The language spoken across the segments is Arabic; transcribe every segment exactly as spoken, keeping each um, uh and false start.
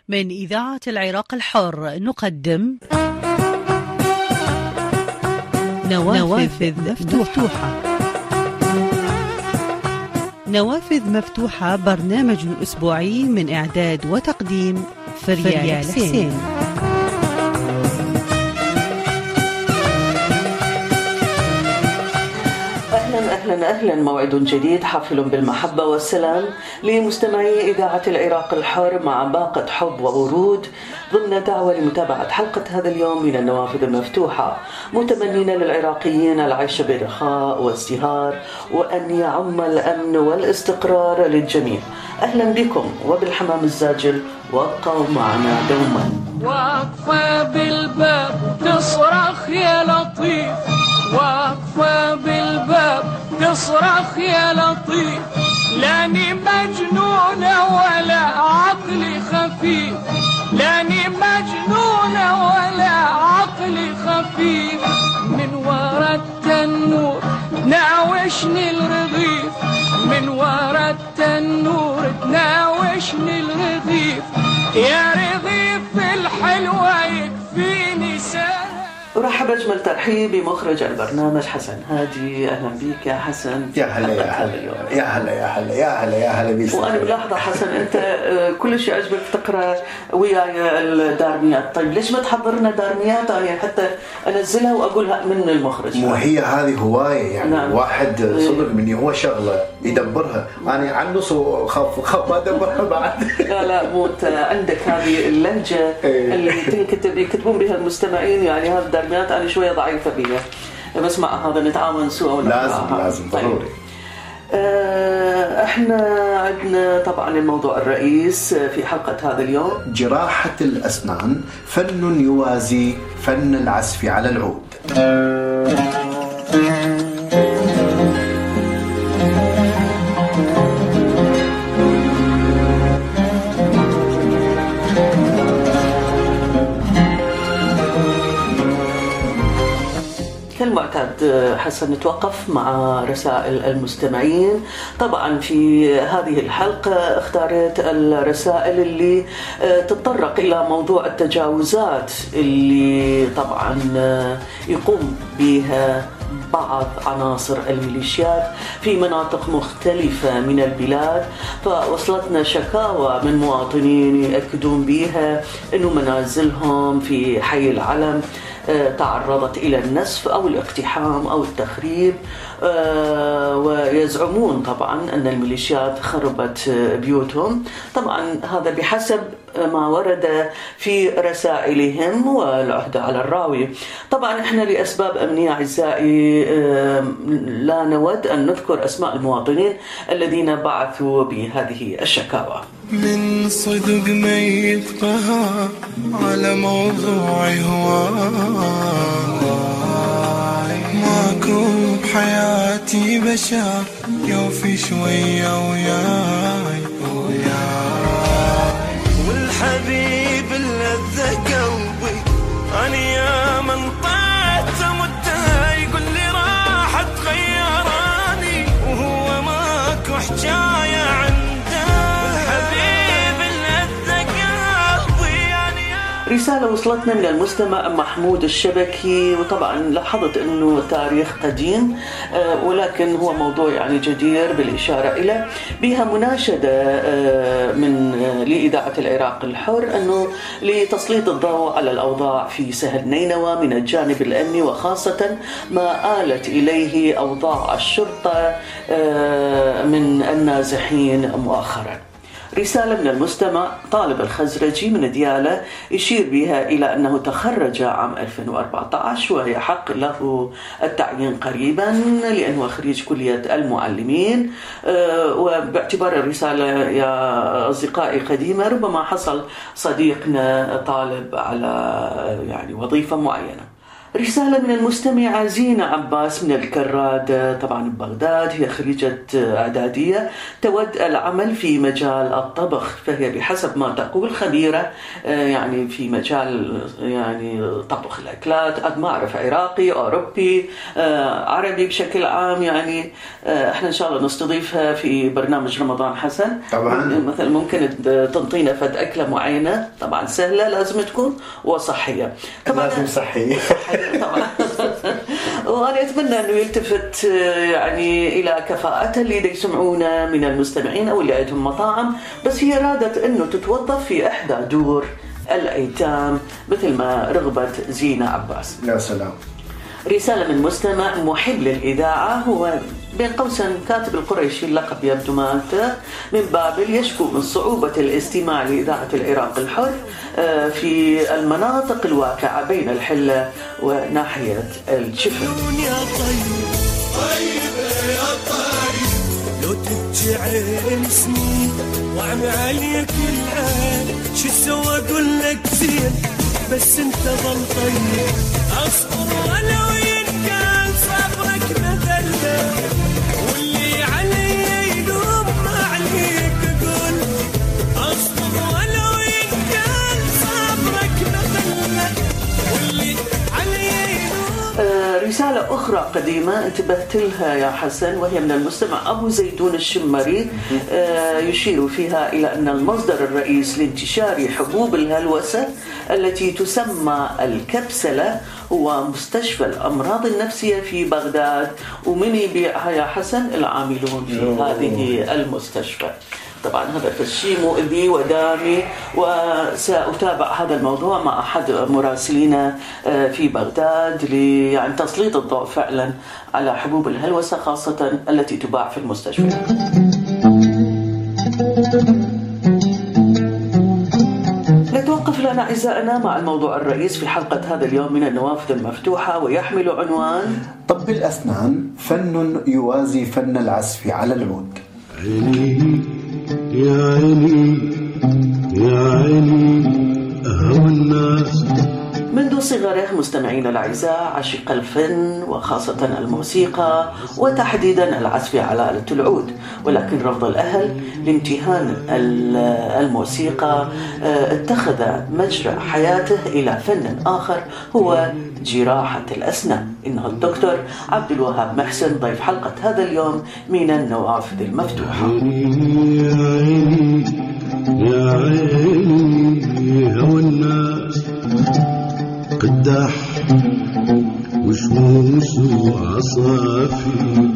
من إذاعة العراق الحر نقدم نوافذ, نوافذ مفتوحة. مفتوحة نوافذ مفتوحة برنامج أسبوعي من إعداد وتقديم فريال حسين, حسين. أهلا أهلا موعد جديد حافل بالمحبة والسلام لمستمعي إذاعة العراق الحر مع باقة حب وورود ضمن دعوة لمتابعة حلقة هذا اليوم من النوافذ المفتوحة، متمنين للعراقيين العيش برخاء وازدهار وأن يعم الأمن والاستقرار للجميع. أهلا بكم وبالحمام الزاجل، وابقوا معنا دوما. واقفة بالباب تصرخ يا لطيف، واقفة بالباب تصرخ يا لطيف، لاني مجنونة ولا عقلي خفيف، لاني مجنونة ولا عقلي خفيف، من ورا التنور تناوشني الرغيف، من ورا التنور تناوشني الرغيف، يا رغيف الحلوة يكفيني سنة. أرحب أجمل ترحيب بمخرج البرنامج حسن هادي. أهلا بك يا حسن. يا هلا يا هلا يا هلا يا هلا يا هلا يا هلا بيك. وأنا ملاحظة حسن أنت كل شيء عجبك تقرأ وياي الدارميات. طيب ليش ما تحضرنا دارميات يعني حتى أنزلها وأقولها من المخرج؟ مو هي هذه هواية يعني. نعم. واحد صدق مني هو شغلة يدبرها، أنا عن نص خاف خاف ما أدبرها بعد. لا لا مو عندك هذه اللهجة اللي يكتبون بها المستمعين، يعني هذا الدارميات أنا شوية ضعيفة بيها، بس مع هذا نتعاون سوا. لازم لازم ضروري. احنا عندنا طبعا الموضوع الرئيس في حلقة هذا اليوم جراحة الأسنان، فن يوازي فن العزف على العود. كالمعتاد حسن نتوقف مع رسائل المستمعين. طبعا في هذه الحلقة اختارت الرسائل اللي تتطرق إلى موضوع التجاوزات اللي طبعا يقوم بها بعض عناصر الميليشيات في مناطق مختلفة من البلاد. فوصلتنا شكاوى من مواطنين يأكدون بها أنه منازلهم في حي العلم تعرضت إلى النسف أو الاقتحام أو التخريب، ويزعمون طبعا أن الميليشيات خربت بيوتهم. طبعا هذا بحسب ما ورد في رسائلهم والعهدة على الراوي. طبعا احنا لأسباب أمنية أعزائي لا نود أن نذكر أسماء المواطنين الذين بعثوا بهذه الشكاوى. من صدق ما يفقها على موضوع هواي، ماكو بحياتي بشر يوفي شوية وياي وياي، والحبيب اللذة قلبي أنا يا من طعت مدها يقول لي راح تغيراني، وهو ماكو حجاية عنده. رسالة وصلتنا من المستمع محمود الشبكي، وطبعا لاحظت أنه تاريخ قديم ولكن هو موضوع يعني جدير بالإشارة إلى بها مناشدة من لإذاعة العراق الحر أنه لتسليط الضوء على الأوضاع في سهل نينوى من الجانب الأمني، وخاصة ما آلت إليه أوضاع الشرطة من النازحين مؤخرا. رسالة من المستمع طالب الخزرجي من ديالى يشير بها إلى أنه تخرج عام ألفين وأربعة عشر ويحق له التعيين قريبا لأنه خريج كلية المعلمين. وباعتبار الرسالة يا أصدقائي قديمة، ربما حصل صديقنا طالب على يعني وظيفة معينة. رسالة من المستمعة زينة عباس من الكراد، طبعا ببغداد. هي خريجة إعدادية تود العمل في مجال الطبخ، فهي بحسب ما تقول خبيرة يعني في مجال يعني طبخ الأكلات. ما أعرف عراقي أوروبي عربي بشكل عام، يعني احنا إن شاء الله نستضيفها في برنامج رمضان حسن. طبعا مثلا ممكن تنطينا فد أكلة معينة، طبعا سهلة لازم تكون وصحية. طبعا لازم صحية طبعا. وأنا أتمنى أنه يلتفت يعني إلى كفاءتها اللي يسمعونا من المستمعين أو اللي عندهم مطاعم، بس هي رادت أنه تتوظف في إحدى دور الأيتام مثل ما رغبت زينة عباس. يا سلام. رسالة من مستمع محب للإذاعة، هو بين قوسين كاتب القريشي، اللقب يبدو مالته، من بابل، يشكو من صعوبة الاستماع لإذاعة العراق الحر في المناطق الواقعة بين الحلة وناحية الشفا. لو تبكي عين سنين وعم عليك العين، شو سوى اقول لك زين بس انت ظل طيب. اصبر ولو ينكال صبرك مثله، واللي علي يلوم ما عليك اقول. اصبر ولو ينكال صبرك مثله، واللي علي يلوم. رسالة أخرى قديمة انتبهت لها يا حسن، وهي من المستمع أبو زيدون الشمري، يشير فيها إلى أن المصدر الرئيس لانتشار حبوب الهلوسة التي تسمى الكبسلة هو مستشفى الأمراض النفسية في بغداد، ومن يبيعها يا حسن العاملون في هذه المستشفى. طبعا هذا الشيء مؤذي ودامي، وسأتابع هذا الموضوع مع أحد مراسلينا في بغداد يعني تسليط الضوء فعلا على حبوب الهلوسة خاصة التي تباع في المستشفى. نتوقف لنا أعزائنا مع الموضوع الرئيس في حلقة هذا اليوم من النوافذ المفتوحة، ويحمل عنوان طب الأسنان فن يوازي فن العزف على العود. عيني يا عيني يا عيني أهوى الناس. منذ صغره مستمعين الأعزاء عشق الفن وخاصة الموسيقى وتحديدا العزف على آلة العود، ولكن رفض الأهل لامتهان الموسيقى اتخذ مجرى حياته إلى فن آخر هو جراحة الأسنان. إنه الدكتور عبد الوهاب محسن ضيف حلقة هذا اليوم من النوافذ المفتوحة. يا عيني يا عيني هوى الناس قداح وشموس وعصافي.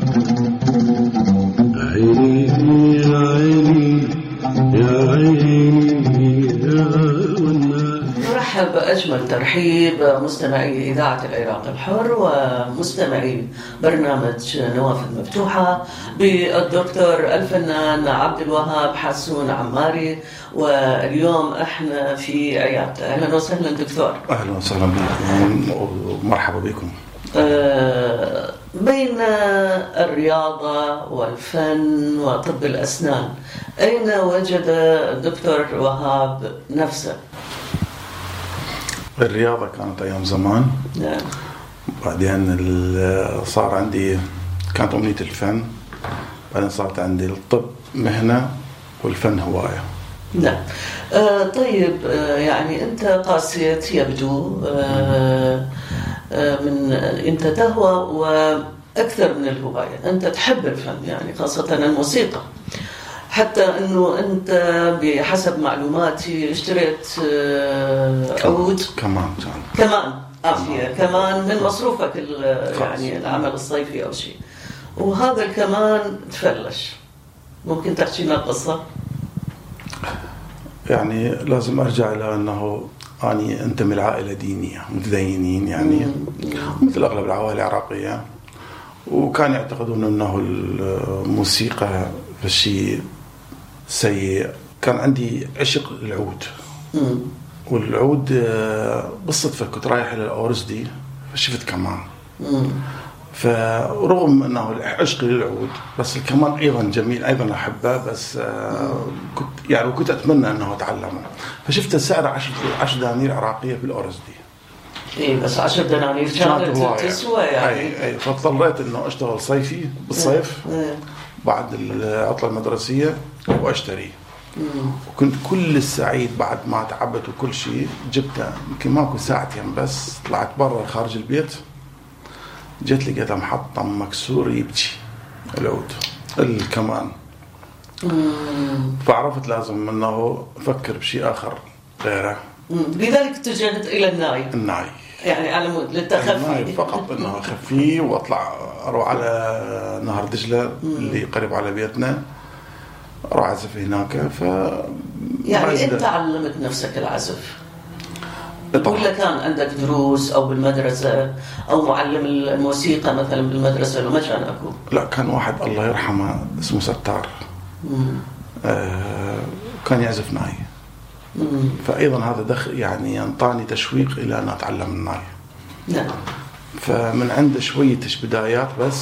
عيني يا عيني يا عيني يا والناس. نرحب أجمل ترحيب مستمعي إذاعة العراق الحر ومستمعي برنامج نوافذ مفتوحة بالدكتور الفنان عبد الوهاب حسون عماري، واليوم احنا في عيادته. اهلا وسهلا دكتور. اهلا وسهلا بكم ومرحبا بكم. أه بين الرياضة والفن وطب الأسنان أين وجد الدكتور وهاب نفسه؟ الرياضة كانت أيام زمان. نعم. بعدين صار عندي كانت أمنية الفن، بعدين صارت عندي الطب مهنة والفن هواية. نعم. آه طيب، آه يعني أنت قاسيت يبدو آه آه من أنت تهوى وأكثر من الهواية، أنت تحب الفن يعني خاصة الموسيقى، حتى أنه أنت بحسب معلوماتي اشتريت آه عود كمان كمان عافية كمان من مصروفك يعني العمل الصيفي أو شيء، وهذا الكمان تفلش. ممكن تحكي لنا القصة؟ يعني لازم أرجع إلى أنه أني أنتمي لعائلة دينية متدينين يعني مثل أغلب العوائل العراقية، وكان يعتقدون أنه الموسيقى شيء سيء. كان عندي عشق للعود، والعود بالصدفة كنت رايح إلى الأورزدي فشفت كمان، فرغم أنه عشقي للعود بس الكمان أيضا جميل أيضا أحبه، بس كنت يعني كنت أتمنى أنه أتعلمه. فشفت السعر عشر عشر دنانير عراقية في الأورزدي، اي بس عشر دنانير كانت تسوى يعني. اي اي فاضطريت انه اشتغل صيفي بالصيف إيه. بعد العطله المدرسيه واشتري. وكنت كل السعيد بعد ما تعبت وكل شيء جبتها يمكن ماكو ساعتين بس طلعت برا خارج البيت جيت لقيتها محطم مكسور يبكي العود الكمان. فعرفت لازم انه افكر بشيء اخر غيره. لذلك اتجهت الى الناي. الناي يعني على مود للتخفي فقط انه اخفيه واطلع اروح على نهر دجله اللي قريب على بيتنا اروح اعزف هناك. ف يعني انت علمت نفسك العزف ولا كان عندك دروس او بالمدرسه او معلم الموسيقى مثلا بالمدرسه لو ما كان اكو؟ لا كان واحد الله يرحمه اسمه ستار آه كان يعزف ناي. مم. فايضا هذا دخل يعني انطاني تشويق الى ان اتعلم الناي. نعم. فمن عنده شويه بدايات بس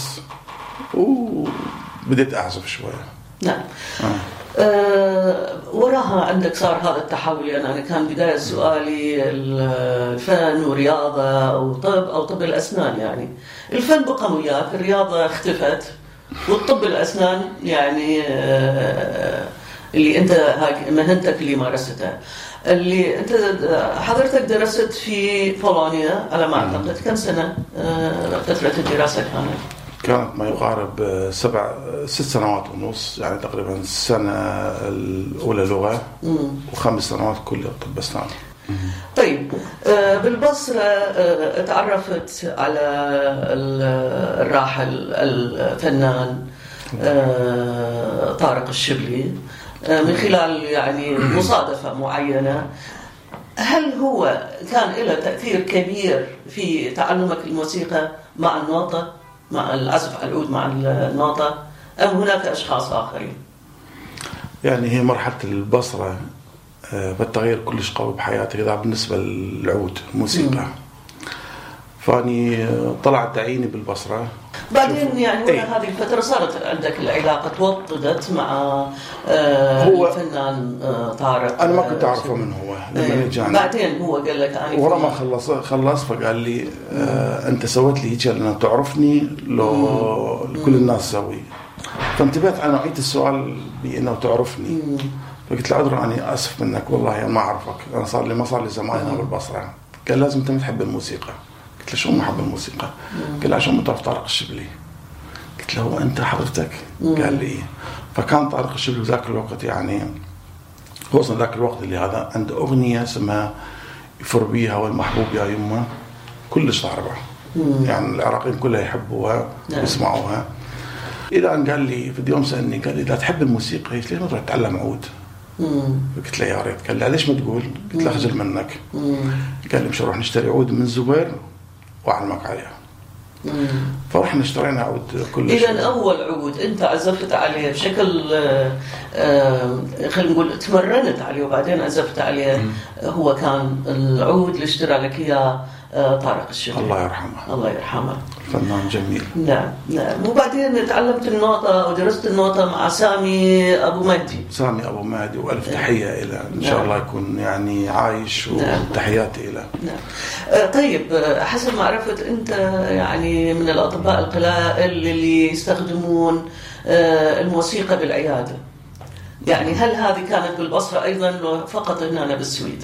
وبديت اعزف شويه. نعم. آه. أه وراها عندك صار هذا التحول. يعني أنا كان بداية سؤالي الفن ورياضة أو طب أو طب الأسنان. يعني الفن بقى وياك، الرياضة اختفت، والطب الأسنان يعني أه اللي أنت هاي مهنتك اللي مارستها، اللي أنت حضرتك درست في بولونيا على ما أعتقد. كم سنة أه فترة الدراسة كانت؟ كانت ما يقارب سبع ست سنوات ونص، يعني تقريبا السنة الأولى لغة مم. وخمس سنوات كل طب أسنان. طيب بالبصرة تعرفت على الراحل الفنان طارق الشبلي من خلال يعني مصادفة معينة. هل هو كان له تأثير كبير في تعلمك الموسيقى مع النوطة، مع العزف على العود مع النوطة، أم هناك أشخاص آخرين؟ يعني هي مرحلة البصرة بالتغيير كلش قوي بحياتي إذا بالنسبة للعود الموسيقى. فاني طلعت تعيني بالبصرة بعدين يعني ايه؟ هذه الفترة صارت عندك العلاقة توطدت مع آه هو الفنان آه طارق. أنا ما كنت أعرفه من هو لما ايه؟ جاني بعدين هو قال لك أنا ورا ما خلص خلص فقال لي آه أنت سويت لي هيك لأنه تعرفني لو كل الناس سوي. فانتبهت على نوعية السؤال بأنه تعرفني. مم. فقلت له عذرا أني أسف منك والله أنا ما أعرفك، أنا صار لي ما صار لي زمان هنا بالبصرة. قال لازم أنت تحب الموسيقى. قلت له شو ما أحب الموسيقى؟ قال عشان ما تعرف طارق الشبلي. قلت له هو أنت حضرتك؟ قال لي إيه. فكان طارق الشبلي ذاك الوقت يعني هو أصلا ذاك الوقت اللي هذا عنده أغنية اسمها يفر بيها والمحبوب يا يمه كلش ضاربة، يعني العراقيين كلها يحبوها ويسمعوها. إذا أن قال لي في اليوم سألني قال لي إذا تحب الموسيقى ليش ما تروح تتعلم عود؟ قلت له يا ريت. قال لي ليش ما تقول؟ قلت له خجل منك. قال لي مش نروح نشتري عود من زبير وأعلمك عليها. فرحنا اشترينا عود كل شيء. إذا أول عود أنت عزفت عليه بشكل آه خلينا نقول تمرنت عليه وبعدين عزفت عليه مم. هو كان العود اللي اشترى لك إياه طارق الشبلي الله يرحمه. الله يرحمه فنان جميل. نعم نعم. وبعدين تعلمت النوطة ودرست النوطة مع سامي أبو مهدي. سامي أبو مهدي وألف تحية إلى إن شاء نعم. الله يكون يعني عايش وتحياتي إلى. نعم. طيب حسب ما عرفت أنت يعني من الأطباء القلائل اللي يستخدمون الموسيقى بالعيادة. يعني هل هذه كانت بالبصرة أيضا فقط هنا بالسويد؟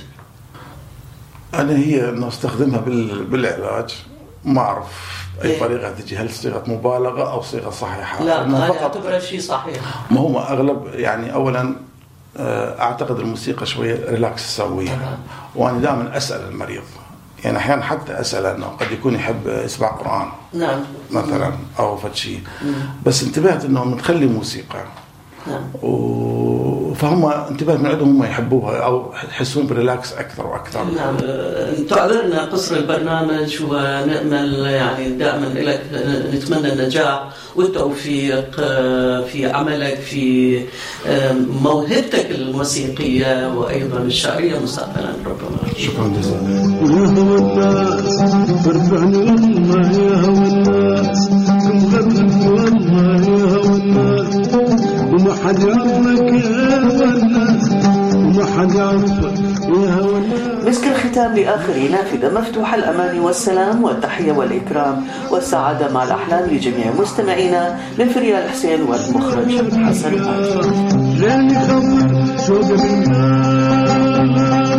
أنا هي إنه استخدمها بالعلاج ما أعرف أي إيه؟ طريقة تجي، هل صيغة مبالغة أو صيغة صحيحة؟ لا أنا أعتبر شيء صحيح. ما هو أغلب يعني أولا أعتقد الموسيقى شوية ريلاكس تسويها أه. وأنا دائما أسأل المريض، يعني أحيانا حتى أسأل أنه قد يكون يحب يسمع قرآن نعم مثلا أو فشي، بس انتبهت أنه متخلي موسيقى نعم. فهم انتبهت من عندهم هم يحبوها او يحسون بريلاكس اكثر واكثر. نعم. تعذرنا قصر البرنامج ونأمل يعني دائما لك نتمنى النجاح والتوفيق في عملك في موهبتك الموسيقيه وايضا الشعريه مستقبلا ربما. شكرا جزيلا. يا هو الناس ارفعني والله يا هو الناس مغرب والله يا هو الناس وما حد يعرفك يا الناس وما حد يعرفك مسك الختام لآخر نافذة مفتوحة، الأمان والسلام والتحية والإكرام والسعادة مع الأحلام لجميع مستمعينا من فريال حسين والمخرج حسن.